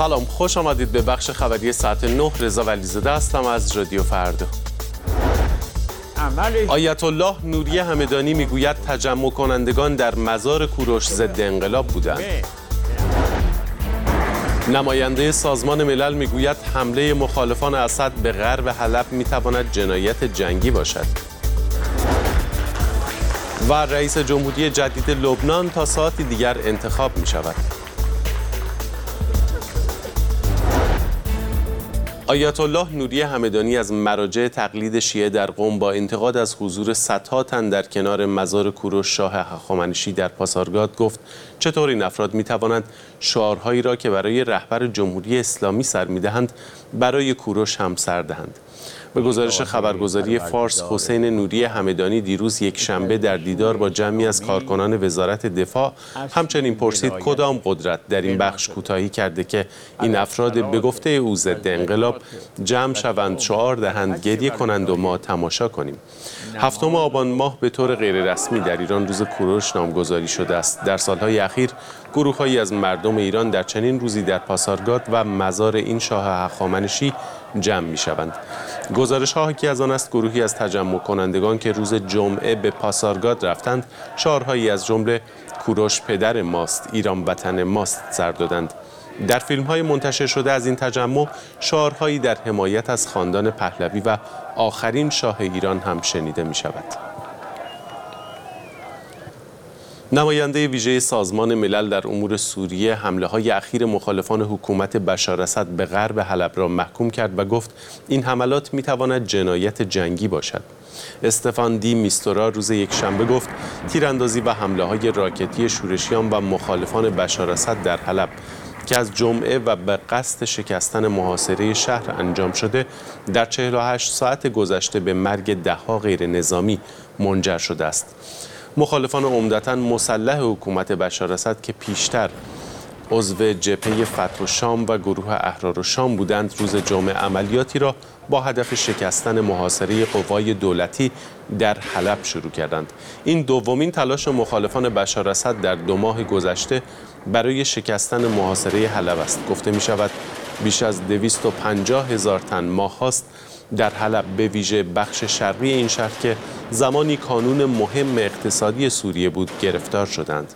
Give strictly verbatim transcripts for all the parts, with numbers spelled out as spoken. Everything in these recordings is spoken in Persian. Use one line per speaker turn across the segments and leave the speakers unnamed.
سلام، خوش آمدید به بخش خبری ساعت نه. رضا ولیزاده هستم از رادیو فردا. آیت الله نوری همدانی میگوید تجمع کنندگان در مزار کوروش ضد انقلاب بودند. نماینده سازمان ملل میگوید حمله مخالفان اسد به غرب حلب میتواند جنایت جنگی باشد. و رئیس جمهوری جدید لبنان تا ساعتی دیگر انتخاب می شود. آیت الله نوری همدانی از مراجع تقلید شیعه در قم با انتقاد از حضور صدها تن در کنار مزار کوروش شاه هخامنشی در پاسارگاد گفت چطور این افراد می توانند شعارهایی را که برای رهبر جمهوری اسلامی سر می دهند برای کوروش هم سر دهند. به گزارش خبرگزاری فارس، حسین نوری همدانی دیروز یک شنبه در دیدار با جمعی از کارکنان وزارت دفاع همچنین پرسید کدام قدرت در این بخش کوتاهی کرده که این افراد به گفته او ضد انقلاب جمع شوند، شعار دهند، گریه کنند و ما تماشا کنیم. هفتم آبان ماه به طور غیررسمی در ایران روز کوروش نامگذاری شده است. در سالهای اخیر گروه‌هایی از مردم ایران در چنین روزی در پاسارگاد و مزار این شاه هخامنشی جمع می شوند. گزارش ها حاکی از آن است گروهی از تجمع کنندگان که روز جمعه به پاسارگاد رفتند شعارهایی از جمله کوروش پدر ماست، ایران وطن ماست سر دادند. در فیلم های منتشر شده از این تجمع شعارهایی در حمایت از خاندان پهلوی و آخرین شاه ایران هم شنیده می شود. نماینده ویژه سازمان ملل در امور سوریه حمله‌های اخیر مخالفان حکومت بشار اسد به غرب حلب را محکوم کرد و گفت این حملات می‌تواند جنایت جنگی باشد. استفان دی میستورا روز یکشنبه گفت تیراندازی و حمله‌های راکتی شورشیان و مخالفان بشار اسد در حلب که از جمعه و به قصد شکستن محاصره شهر انجام شده در چهل و هشت ساعت گذشته به مرگ ده‌ها غیر نظامی منجر شده است. مخالفان عمدتاً مسلح حکومت بشار اسد که پیشتر عضو جبهه فتح الشام و گروه احرار الشام بودند روز جمعه عملیاتی را با هدف شکستن محاصره قوای دولتی در حلب شروع کردند. این دومین تلاش مخالفان بشار اسد در دو ماه گذشته برای شکستن محاصره حلب است. گفته می شود بیش از دویست و پنجاه هزار تن ماه‌هاست در حلب به ویژه بخش شرقی این شهر که زمانی کانون مهم اقتصادی سوریه بود گرفتار شدند.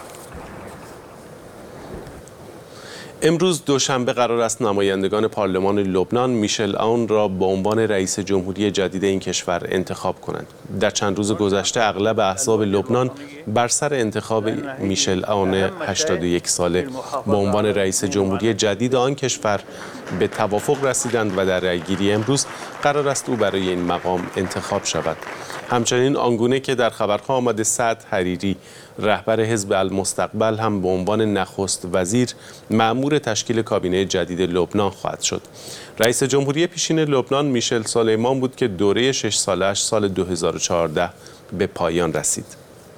امروز دوشنبه قرار است نمایندگان پارلمان لبنان میشل عون را به عنوان رئیس جمهوری جدید این کشور انتخاب کنند. در چند روز گذشته اغلب احزاب لبنان بر سر انتخاب میشل عون هشتاد و یک ساله به عنوان رئیس جمهوری جدید آن کشور به توافق رسیدند و در رأیگیری امروز قرار است او برای این مقام انتخاب شود. همچنین آنگونه که در خبرها آمده سعد حریری رهبر حزب المستقبل هم به عنوان نخست وزیر مأمور تشکیل کابینه جدید لبنان خواهد شد. رئیس جمهوری پیشین لبنان میشل سلیمان بود که دوره شش سالش سال دو هزار و چهارده به پایان رسید.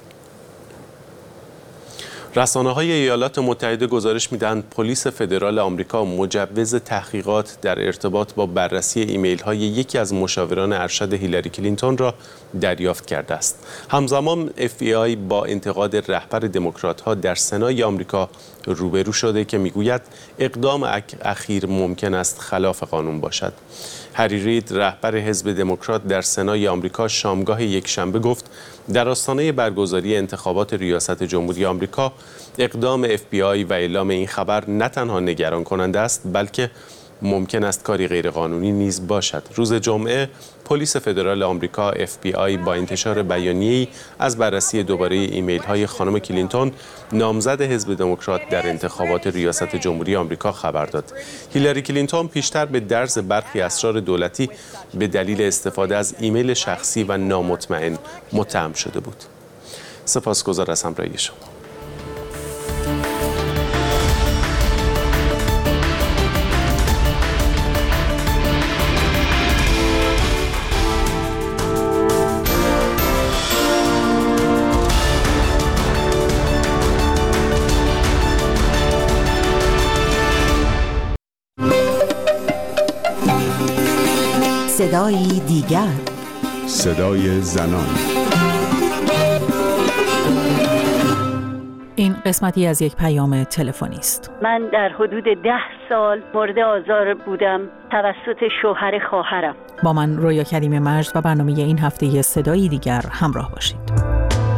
رسانه‌های ایالات متحده گزارش می‌دهند پلیس فدرال آمریکا مجوز تحقیقات در ارتباط با بررسی ایمیل‌های یکی از مشاوران ارشد هیلاری کلینتون را دریافت کرده است. همزمان اف بی آی با انتقاد رهبر دموکرات‌ها در سنای آمریکا روبرو شده که می‌گوید اقدام اخیر ممکن است خلاف قانون باشد. هری رید رهبر حزب دموکرات در سنای آمریکا شامگاه یکشنبه گفت در آستانه برگزاری انتخابات ریاست جمهوری آمریکا اقدام اف بی آی و اعلام این خبر نه تنها نگران کننده است بلکه ممکن است کاری غیرقانونی نیز باشد. روز جمعه پلیس فدرال آمریکا اف بی آی با انتشار بیانیه‌ای از بررسی دوباره ایمیل‌های خانم کلینتون نامزد حزب دموکرات در انتخابات ریاست جمهوری آمریکا خبر داد. هیلاری کلینتون پیشتر به درز برخی اسرار دولتی به دلیل استفاده از ایمیل شخصی و نامطمئن متهم شده بود. سپاسگزار از همراهی شما.
صدایی دیگر،
صدای زنان.
این قسمتی از یک پیام تلفنی است.
من در حدود ده سال مورد آزار بودم توسط شوهر خواهرم.
با من رویا کریم مجد و برنامه این هفته صدای دیگر همراه باشید.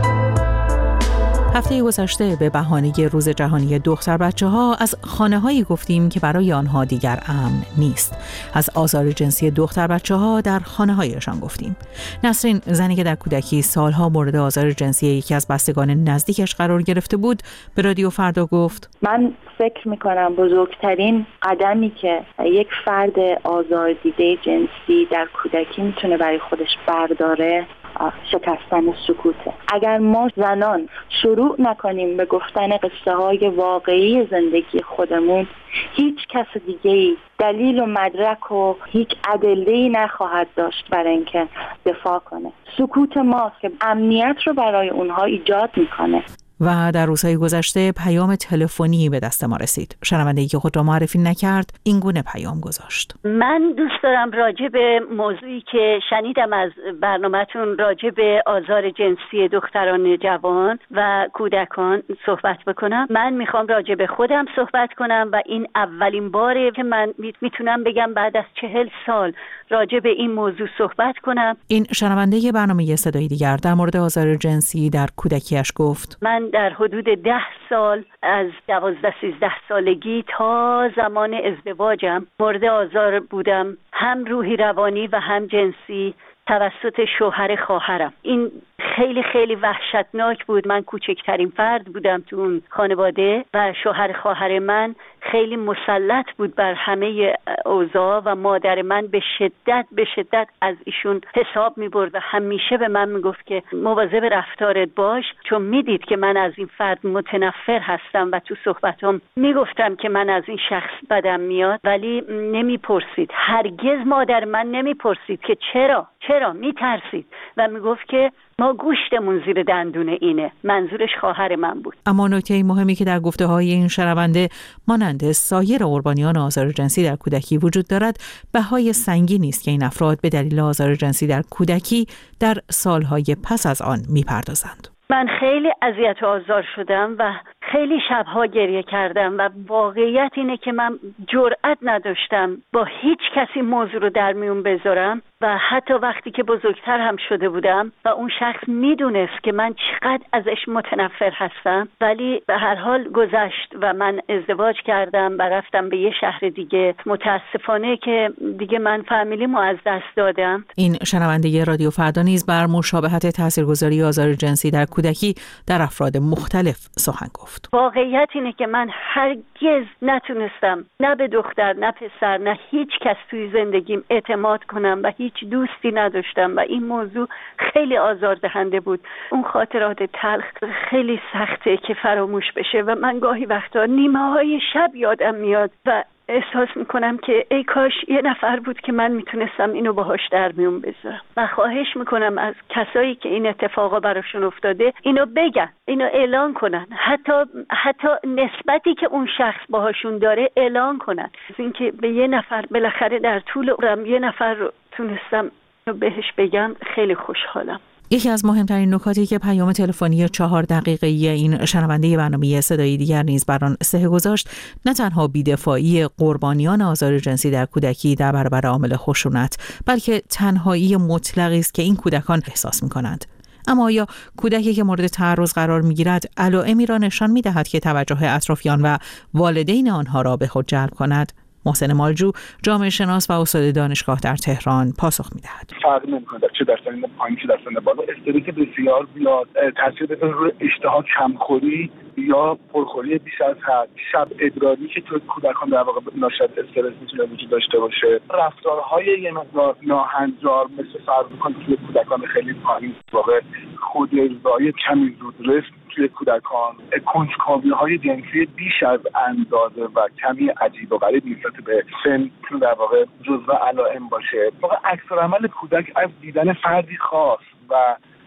هفته گذشته به بهانه روز جهانی دختر بچه‌ها از خانه‌هایی گفتیم که برای آنها دیگر امن نیست. از آزار جنسی دختر بچه‌ها در خانه‌هایشان گفتیم. نسرین، زنی که در کودکی سالها مورد آزار جنسی یکی از بستگان نزدیکش قرار گرفته بود، به رادیو فردا گفت:
من فکر می‌کنم بزرگترین قدمی که یک فرد آزاردیده جنسی در کودکی میتونه برای خودش برداره شکستن سکوته. اگر ما زنان شروع نکنیم به گفتن قصه های واقعی زندگی خودمون، هیچ کس دیگه‌ای دلیل و مدرک و هیچ ادله‌ای نخواهد داشت برای اینکه دفاع کنه. سکوت ماست که امنیت رو برای اونها ایجاد میکنه.
و در روزهای گذشته پیام تلفنی به دست ما رسید. شنونده‌ای که خود را معرفی نکرد این گونه پیام گذاشت:
من دوست دارم راجع به موضوعی که شنیدم از برنامه‌تون راجع به آزار جنسی دختران جوان و کودکان صحبت بکنم. من میخوام راجع به خودم صحبت کنم و این اولین باره که من میتونم بگم بعد از چهل سال راجع به این موضوع صحبت کنم.
این شنونده برنامه صدای دیگر در مورد آزار جنسی در کودکیش گفت:
من در حدود ده سال از دوازده سیزده سالگی تا زمان ازدواجم مورد آزار بودم، هم روحی روانی و هم جنسی، توسط شوهر خواهرم. این خیلی خیلی وحشتناک بود. من کوچکترین فرد بودم تو اون خانواده و شوهر خواهر من خیلی مسلط بود بر همه اوضاع و مادر من به شدت به شدت از ایشون حساب می‌برد و همیشه به من میگفت که مواظب رفتارت باش، چون میدید که من از این فرد متنفر هستم و تو صحبتام میگفتم که من از این شخص بدم میاد، ولی نمیپرسید. هرگز مادر من نمیپرسید که چرا چرا میترسید و میگفت که ما گوشتمون زیر دندون اینه. منظورش خواهر من بود.
اما نکته مهمی که در گفته‌های این شنونده مانند سایر قربانیان آزار جنسی در کودکی وجود دارد، بهای سنگینی است که این افراد به دلیل آزار جنسی در کودکی در سالهای پس از آن میپردازند.
من خیلی اذیت و آزار شدم و خیلی شبها گریه کردم و واقعیت اینه که من جرئت نداشتم با هیچ کسی موضوع رو در میون بذارم و حتی وقتی که بزرگتر هم شده بودم و اون شخص میدونست که من چقدر ازش متنفر هستم، ولی به هر حال گذشت و من ازدواج کردم و رفتم به یه شهر دیگه. متاسفانه که دیگه من فامیلیمو از دست دادم.
این شنونده رادیو فردا نیز بر مشابهت تاثیرگذاری آزار جنسی در کودکی در افراد مختلف سخن گفت.
واقعیت اینه که من هرگز نتونستم نه به دختر نه پسر نه هیچ کس توی زندگیم اعتماد کنم و هیچ دوستی نداشتم و این موضوع خیلی آزاردهنده بود. اون خاطرات تلخ خیلی سخته که فراموش بشه و من گاهی وقتا نیمه های شب یادم میاد و احساس میکنم که ای کاش یه نفر بود که من میتونستم اینو باهاش در میون بذارم. و خواهش میکنم از کسایی که این اتفاقا براشون افتاده اینو بگن، اینو اعلان کنن، حتی حتی نسبتی که اون شخص باهاشون داره اعلان کنن. از اینکه به یه نفر بالاخره در طول عمرم یه نفر رو تونستم بهش بگم خیلی خوشحالم.
یکی از مهمترین نکاتی که پیام تلفنی چهار دقیقه‌ای این شنونده برنامه صدایی دیگر نیز بر آن سه گذاشت، نه تنها بی‌دفاعی قربانیان آزار جنسی در کودکی در برابر عامل خشونت، بلکه تنهایی مطلقی است که این کودکان احساس می‌کنند. اما آیا کودکی که مورد تعرض قرار می‌گیرد علائمی را نشان می‌دهد که توجه اطرافیان و والدین آنها را به خود جلب کند؟ محسن مالجو، جامعه شناس و استاد دانشگاه در تهران، پاسخ می‌دهد.
فرق نمی‌کنه چه در سن پایین چه در سن بالا. استرس بسیار زیاد، تاثیر بذاره روی اشتها، کمخوری یا پرخوری بیش از حد، شب ادراری که تو کودکان در واقع ناشی از استرس میتونه وجود داشته باشه، رفتارهای یه مقدار ناهنجار مثل فرض می‌کنید توی کودکان خیلی پایین، واقع خودارضایی کمی زودرس توی کودکان، کنجکاوی‌های جنسی بیش از اندازه و کمی عجیب و غریب نسبت به سن در واقع جزو علائم باشه. واقع عکس‌العمل کودک از دیدن فردی خاص و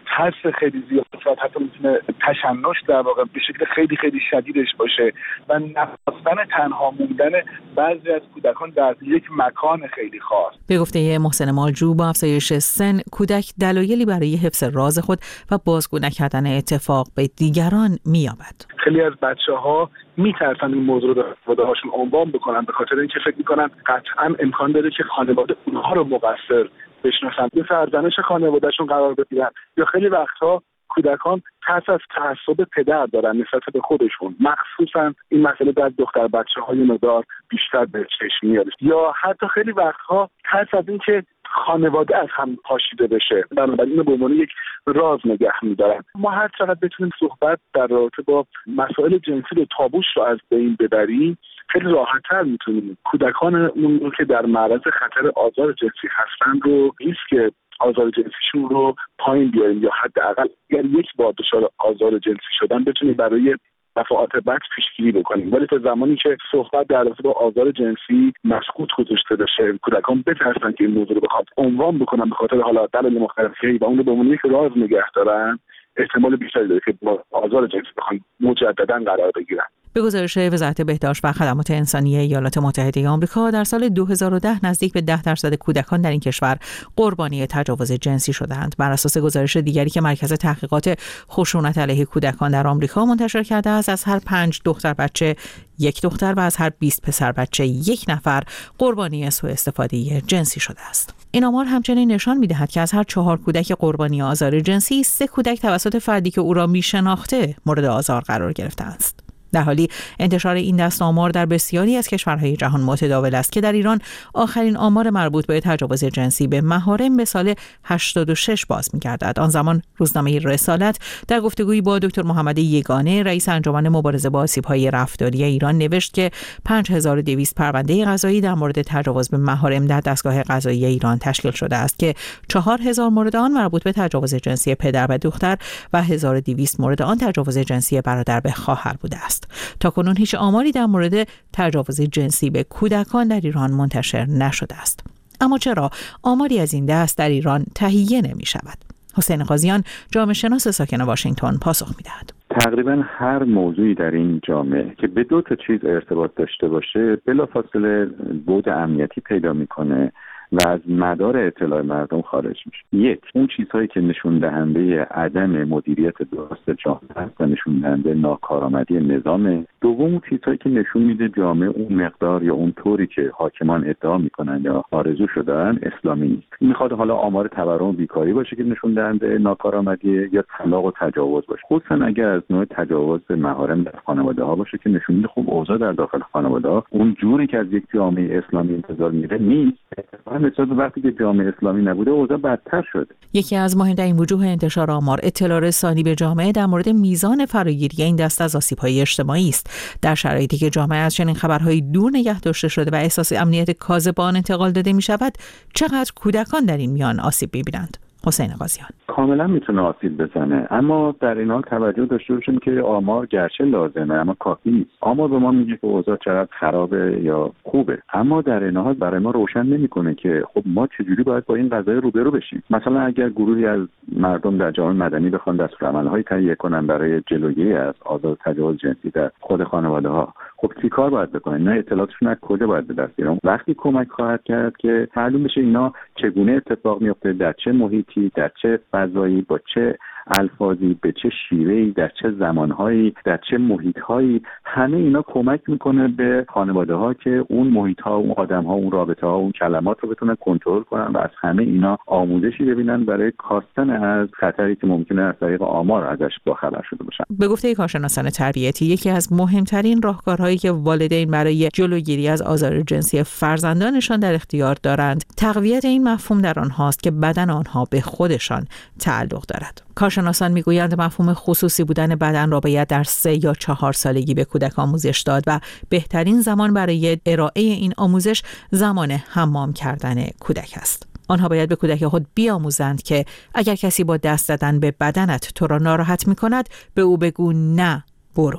ترس خیلی زیاد، حتی میتونه تشنج در واقع به شکل خیلی خیلی شدیدش باشه و نخواستن تنها موندن بعضی از کودکان در یک مکان خیلی خاص.
به گفته محسن مالجو، با افزایش سن کودک دلایلی برای حفظ راز خود و بازگو نکردن اتفاق به دیگران می‌یابد.
خیلی از بچه‌ها میترسن این موضوع رو به خانواده‌هاشون عنوان بکنن، به خاطر اینکه فکر می‌کنن قطعاً امکان داره که خانواده اونها رو مقصر بشناسن، به سرزنش خانواده‌شون قرار بگیرن، یا خیلی وقتها کودکان ترس از تعصب پدر دارن نسبت به خودشون، مخصوصا این مسئله در دختر بچه‌های نودار بیشتر به چشم میاد، یا حتی خیلی وقتها ترس از اینکه خانواده از هم پاشیده بشه، بنابراین به عنوان یک راز نگه می‌دارن. ما هر چقدر بتونیم صحبت در رابطه با مسائل جنسی رو تابوش رو از بین ببریم، خیلی راحت‌تر میتونیم کودکانمون رو که در معرض خطر آزار جنسی هستن رو ریسک آزار جنسیشون رو پایین بیاریم، یا حداقل اگر یک بار دچار آزار جنسی شدن بتونیم برای دفعات بعد پیشگیری بکنیم. ولی تا زمانی که صحبت در رابطه با آزار جنسی مسکوت گذاشته بشه، کودکان بترسن که این موضوع رو بخواد عنوان بکنن به خاطر حالا دلایل مختلفی و اون رو به عنوان یک راز نگه دارن، احتمال بیشتری داره که با آزار جنسی بخوان مجددا قرار بگیرن.
به گزارش وزارت بهداشت و خدمات انسانی ایالات متحده آمریکا، در سال دو هزار و ده نزدیک به ده درصد کودکان در این کشور قربانی تجاوز جنسی شدند. بر اساس گزارش دیگری که مرکز تحقیقات خشونت علیه کودکان در آمریکا منتشر کرده است، از هر پنج دختر بچه یک دختر و از هر بیست پسر بچه یک نفر قربانی سوء استفاده جنسی شده است. این آمار همچنین نشان می‌دهد که از هر چهار کودک قربانی آزار جنسی، سه کودک توسط فردی که او را می‌شناخته مورد آزار قرار گرفته است. در حالی انتشار این دست آمار در بسیاری از کشورهای جهان متداول است که در ایران آخرین آمار مربوط به تجاوز جنسی به محارم به سال هشتاد و شش باز می‌گردد. آن زمان روزنامه رسالت در گفتگویی با دکتر محمد یگانه، رئیس انجمن مبارزه با آسیب‌های رفتاری ایران، نوشت که پنج هزار و دویست پرونده قضایی در مورد تجاوز به محارم در دستگاه قضایی ایران تشکیل شده است که چهار هزار مورد آن مربوط به تجاوز جنسی پدر به دختر و هزار و دویست مورد آن تجاوز جنسی برادر به خواهر بوده است. تاکنون هیچ آماری در مورد تجاوز جنسی به کودکان در ایران منتشر نشده است. اما چرا آماری از این دست در ایران تهیه نمی شود؟ حسین قاضیان، جامعه شناس ساکن واشنگتن، پاسخ می دهد.
تقریبا هر موضوعی در این جامعه که به دو تا چیز ارتباط داشته باشه بلافاصله بعد امنیتی پیدا میکنه و از مدار اطلاع مردم خارج میشه. یک، اون چیزهایی که نشون دهنده عدم مدیریت درست جامعه است و نشون دهنده ناکارآمدی نظام. دوم، اون چیزهایی که نشون میده جامعه اون مقدار یا اون طوری که حاکمان ادعا میکنن یا آرزو شدن اسلامی نیست. این میخواد حالا آمار تورم و بیکاری باشه که نشون دهنده ناکارآمدی یا طلاق و تجاوز باشه. خصوصا اگر از نوع تجاوز به محارم در خانواده ها باشه که نشون میده خب اوضاع در داخل خانواده ها اون جوری که از یک جامعه اسلامی انتظار میره نیست. مثلا وقتی که جامعه اسلامی نبوده اوضاع بدتر شده.
یکی از مهمترین وجوه انتشار آمار اطلاع رسانی به جامعه در مورد میزان فراگیری این دست از آسیب‌های اجتماعی است. در شرایطی که جامعه از چنین خبرهای دور نگه داشته شده و احساس امنیت کاذب آن انتقال داده می‌شود، چقدر کودکان در این میان آسیب می‌بینند؟ حسین قاضیان:
کاملا میتونه آسیب بزنه، اما در این حال توجه داشته باشیم که آمار گرچه لازمه اما کافی نیست. آمار به ما میگه که اوضاع چقدر خرابه یا خوبه، اما در این حال برای ما روشن نمیکنه که خب ما چجوری باید با این قضیه روبرو بشیم. مثلا اگر گروهی از مردم در جامعه مدنی بخوان دستورالعمل‌های تهیه کنن برای جلوگیری از آزار تجاوز جنسی در خود خانواده‌ها، خب چی کار باید بکنن؟ نه اطلاعاتشون از کجا باید به دست بیارن؟ وقتی کمک خواهد کرد که معلوم بشه اینا چگونه اتفاق میفته، در چه محیطی، در چه فضایی، با چه الفاظی، به چه شیوهی، در چه زمانهایی، در چه محیطهایی. همه اینا کمک میکنه به خانواده ها که اون محیط ها، اون آدم ها، اون رابطه ها، اون کلمات رو بتونن کنترل کنن و از همه اینا آموزشی ببینن برای کاستن از خطری که ممکنه از طریق آمار ازش باخبر شده باشن.
به گفته کارشناسان تربیتی، یکی از مهمترین راهکارهایی که والدین برای جلوگیری از آزار جنسی فرزندانشان در اختیار دارند، تقویت این مفهوم در آنهاست که بدن آنها به خودشان تعلق دارد. کارشناسان میگویند مفهوم خصوصی بودن بدن را باید در سه یا چهار سالگی به کودک آموزش داد و بهترین زمان برای ارائه این آموزش زمان حمام کردن کودک است. آنها باید به کودک خود بیاموزند که اگر کسی با دست زدن به بدنت تو را ناراحت می‌کند، به او بگو نه، برو.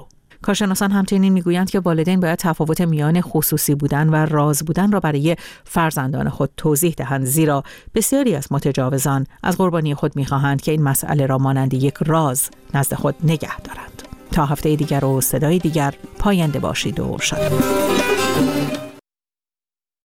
کارشناسان همچنین میگویند که والدین باید تفاوت میان خصوصی بودن و راز بودن را برای فرزندان خود توضیح دهند، زیرا بسیاری از متجاوزان از قربانی خود میخواهند که این مسئله را مانند یک راز نزد خود نگه دارند. تا هفته دیگر و صدای دیگر، پاینده باشید و شاد.